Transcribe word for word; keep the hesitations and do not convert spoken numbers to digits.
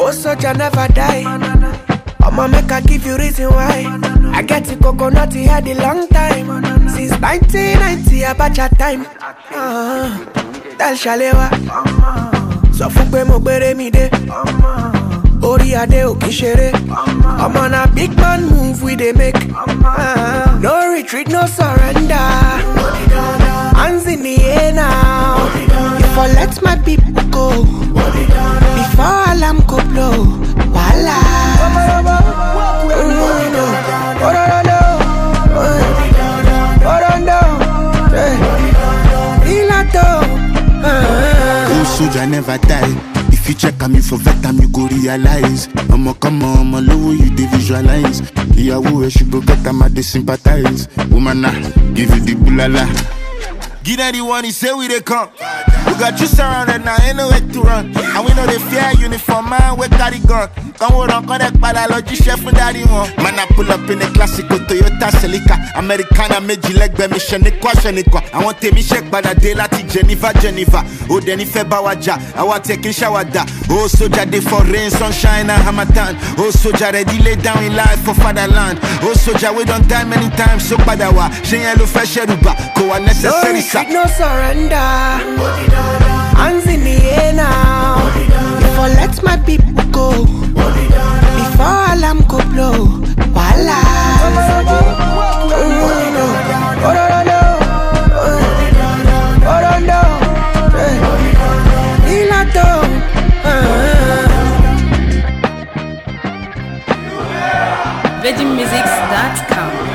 Oh, soldier never die. I'ma make I give you reason why. I get the coconut head a long time. Since nineteen ninety, about your time. Uh, Tell Shalewa. So fukwe mo gbere mi de. Ori ade o kishere. I'm on a big man move we they make. Uh, no retreat, no surrender. Hands in the air now. If I let my people go, before alarm go blow, voila. Oh, soldier never die. If you check on me for vet time, you go realize. I'ma come on, I'ma low you they visualize. Yeah, who she go get them, they sympathize. Woman, I give you the bulala. Give that the one, he say we they come. We got you surrounded now, ain't no way to run. And we know they fear uniform, man, we carry gun. Come hold on, connect biology, chef and daddy one. Man, I pull up in a classical Toyota Celica. Americana made you leg by mission, question. I want to me check by the day, Lati Geneva, Geneva. Oh, then if Bawaja, I want taking shower da. Oh, soldier day for rain, sunshine, and Hamatan. Oh, soldier ready lay down in life for fatherland. Oh, soldier, we don't die many times, so padawa. Shenyalo Fesheruba, go unnecessary. No retreat, no surrender. Hands in the air now. If I let my people go, before alarm go blow, voila. Veggie Musics dot com